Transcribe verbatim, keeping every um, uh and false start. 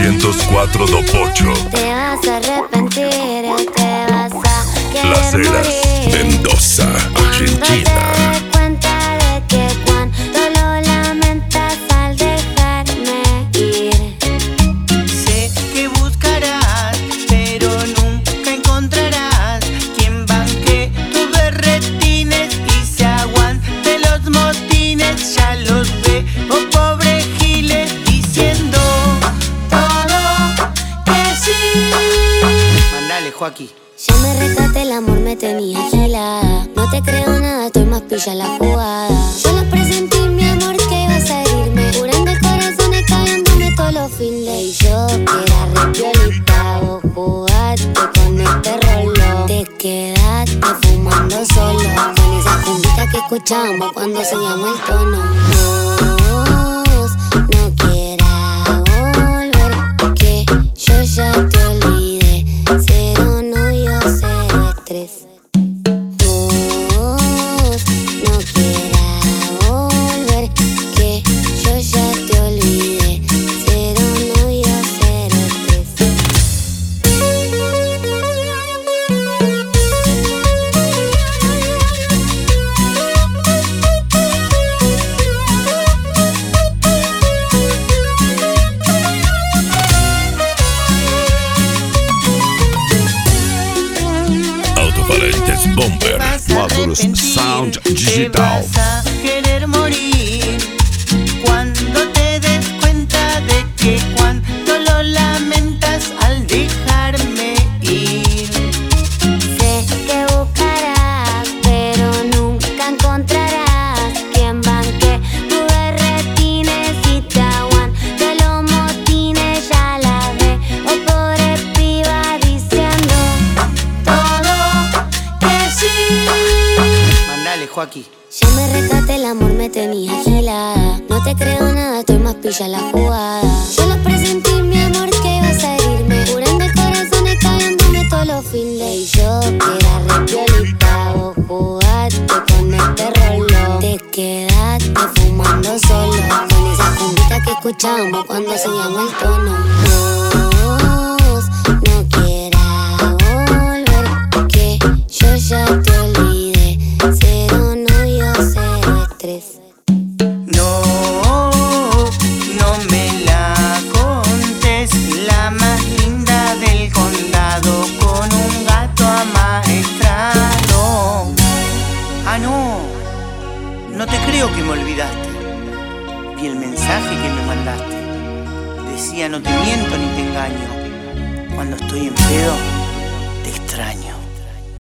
novecientos cuatro do Pocho. Te vas a arrepentir, te vas a querer Las Heras, morir. Mendoza, Argentina. Cuando te des cuenta de que cuando lo lamentas al dejarme ir. Sé que buscarás, pero nunca encontrarás quien banque tus berretines y se aguante los motines. Ya los ve, oh pobre giles, diciendo todo que sí. Mandale, Joaquín. Ya me rescaté, el amor me tenía gilada. No te creo nada, estoy más pilla la jugada. Yo lo presentí, mi amor, que ibas a herirme. Curando el corazón y cagándome todos los fines. Y yo, que era re piolita, vos jugaste con este rollo. Te quedaste fumando solo con esa cumbita que escuchábamos cuando subíamos el tono. Vos no quieras volver, que yo ya te olvidé. Cero novio, cero estrés. Vos no quieras volver, que yo ya te olvidé. Cero novio, cero estrés. Autoparentes Bomber. Módulos Sound Digital. Te vas a querer morir cuando te des cuenta de que cuando lo lamentas al dejarme ir. Sé que buscarás, pero nunca encontrarás quien banque tus berretines y te aguante los motines. Ya la ve, oh pobre piba, diciendo Todo que sí. Mandale, Joaquín. ya me rescaté, el amor me tenía gilada. No te creo nada, estoy más pilla la jugada. Yo lo presentí, mi amor, que ibas a herirme. Curando el corazón y cagándome todos los fines. Y yo, que era re piolita, vos jugaste con este rollo. Te quedaste fumando solo con esa cumbita que escuchábamos cuando subíamos el tono. Vos no quieras volver, que yo ya te olvidé. Cero novio, cero estrés. No, no me la contes, la más linda del condado con un gato amaestrado. Ah, no, no te creo que me olvidaste. Vi el mensaje que me mandaste. Decía no te miento ni te engaño. Cuando estoy en pedo, te extraño.